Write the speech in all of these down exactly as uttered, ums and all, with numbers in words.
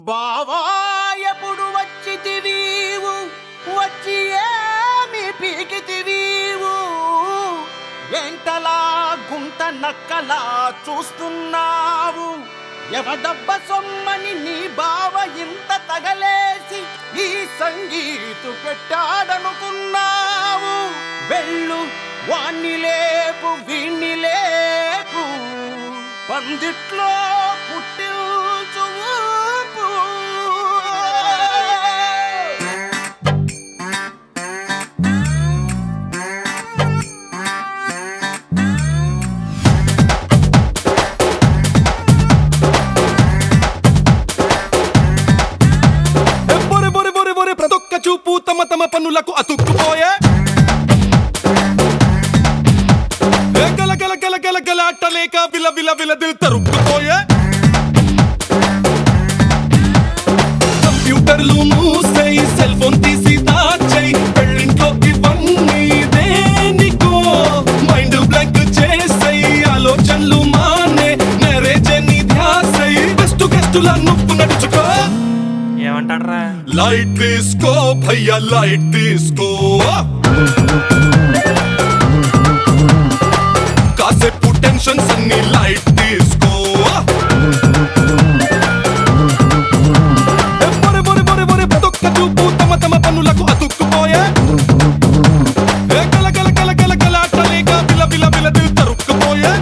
బావా ఎప్పుడు వచ్చితివీవు వచ్చి ఏమి పీకితివీవు ఎంతలా గుంట నక్కలా చూస్తున్నావు ఎవడబ్బ సొమ్మని నీ బావ ఇంత తగలేసి ఈ సంగీతు పెట్టాడనుకున్నావు వెళ్ళు వాణ్ణి లేపు వీణ్ణి లేపు పందిట్లో పుట్టిల్చు ఊపు. బొరె బొరె బొరె బొరె ప్రతొక్క చూపు తమ తమ పన్నులకు అతుక్కుపోయే గల గల గల గల గల అట్టలేక విల విల విల దిల్ తరుక్కుపోయే కంప్యూటర్లు మూసై సెల్ ఫోన్ తీసి దాచై పెళ్ళింట్లోకి ఇవన్నీ దేనికో మైండ్ బ్లాంక్ చేసై ఆలోచనలు మానే నరేజే నీ ధ్యాసై బెస్ట్ గెస్టులా నువ్వు నడుచుకో ఏమంటాడ్రా లైట్ తీసుకో భయ్యా లైట్ తీసుకో కాసేపు టెన్షన్స్ అన్ని లైట్ తీసుకో బొరె బొరె బొరె బొరె ప్రతొక్క చూపు తమ తమ పన్నులకు అతుక్కుపోయే గల గల గల గల గల అట్టలేక విల విల విల దిల్ తరుక్కుపోయే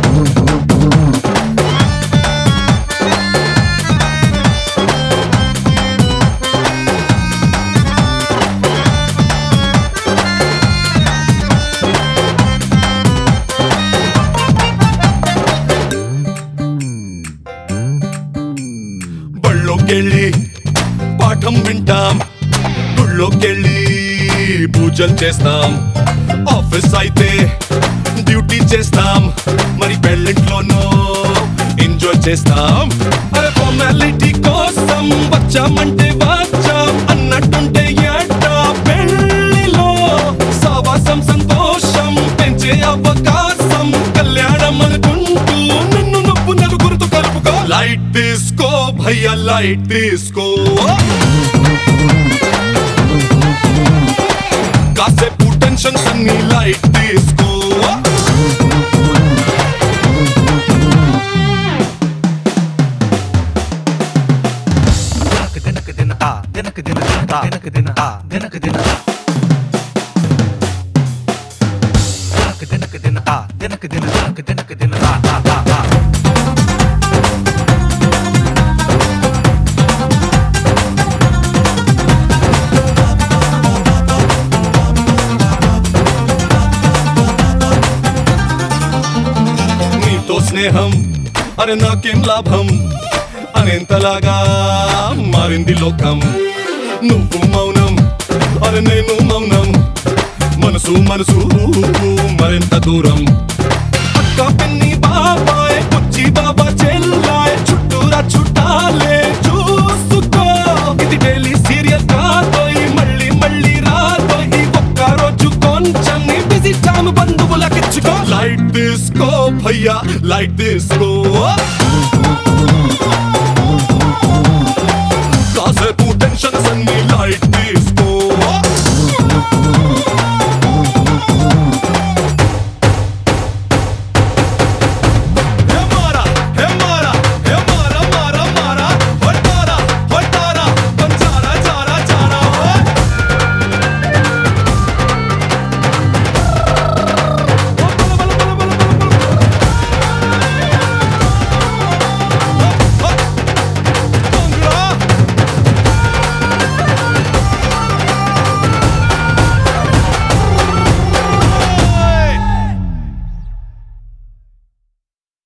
బళ్ళోకెళ్ళి పాఠం వింటాం గుళ్ళోకెళ్ళి పూజలు చేస్తాం ఆఫీస్ అయితే డ్యూటీ చేస్తాం మరి పెళ్ళింట్లోనో ఎంజాయ్ చేస్తాం అరే ఫార్మాలిటీ కోసం వచ్చామంటే వచ్చాం అన్నట్టుంటే ఏటా పెళ్ళిలో సావాసం సంతోషం పెంచే అవకాశం కళ్యాణం అనుకుంటూ నిన్ను నొప్పు నలుగురితో కలుపుకో లైట్ తీసుకో భయ్యా లైట్ తీసుకో కాసేపు టెన్షన్స్ అన్ని లైట్ తీసుకో దినక దిన ఆ దినక దిన దినక దిన ఆ దినక దిన దినక దినక దిన ఆ దినక దిన దినక దినక దిన ఆ ఆ ఆ ఆ నీతో స్నేహం అరే నాకేం లాభం అనేంతలాగా మారింది లోకం నువ్వు మౌనం అరే నేను మౌనం మనసు మనసు మరింత దూరం అక్క పిన్ని బాబాయ్ పుచ్చి బాబా చెల్లాయ్ చుట్టూరా చుట్టాలే చూసుకో ఇది డైలీ సీరియల్ కాదోయ్ మళ్ళీ మళ్ళీ రాదోయ్ ఈ ఒక్క రోజు కొంచెం బిజీ టైం బంధువులకిచ్చుకో లైట్ తీసుకో భయ్యా లైట్ తీసుకో